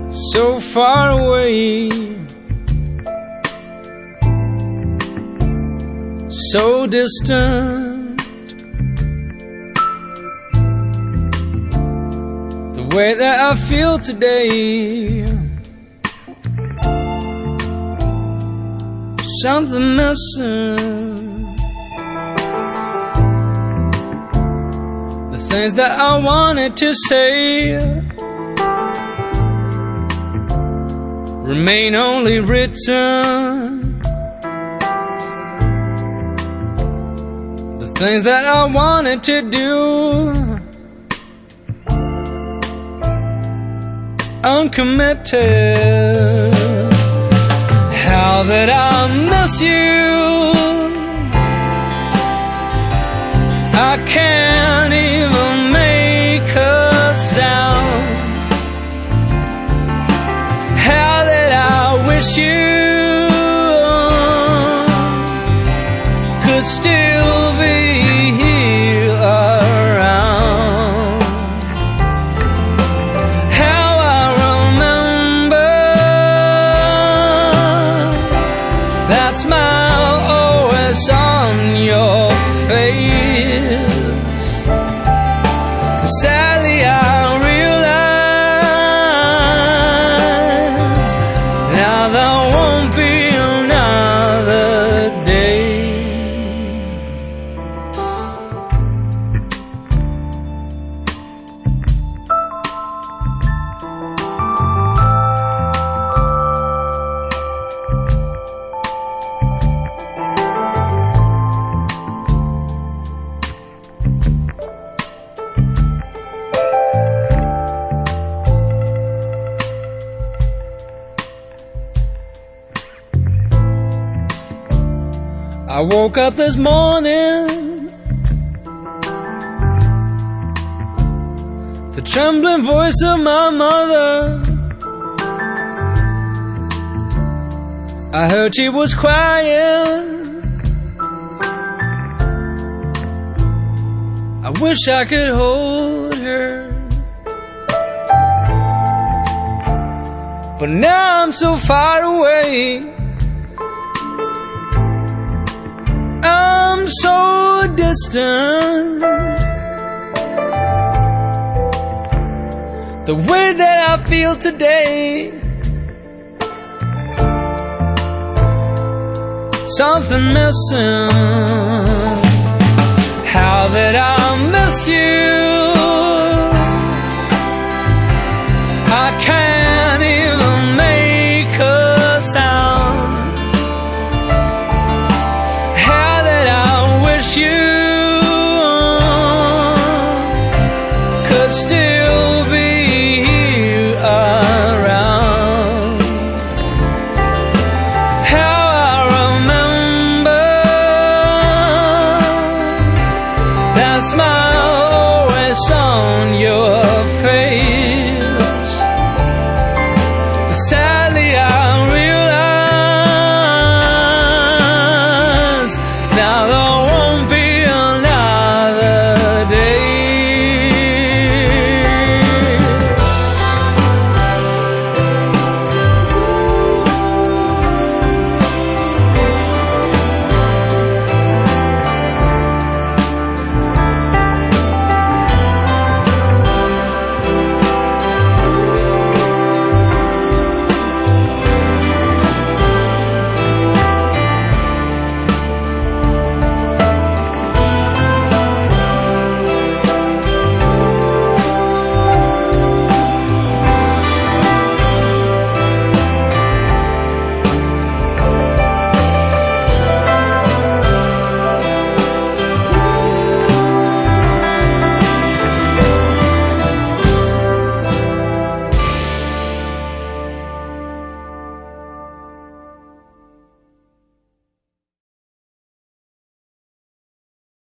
so far away, so distant. The way that I feel today, something missing. The things that I wanted to say remain only written. The things that I wanted to do, uncommitted. How that I miss you, I can't even make a sound. How that I wish you could still be here around. How I remember that smile always on your face. Sadly I realize now there won't be another day. I woke up this morning, the trembling voice of my mother. I heard she was crying. I wish I could hold her, but now I'm so far away. I'm so distant. The way that I feel today, something missing. How that I miss you, I can't